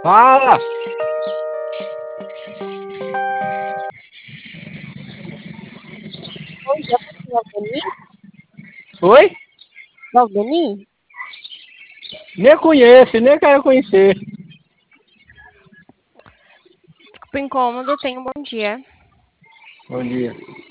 Fala! Oi, já conheceu o Valdeni? Oi? Valdeni? Nem conheço, nem quero conhecer. Desculpa o incômodo, tenha um bom dia. Bom dia.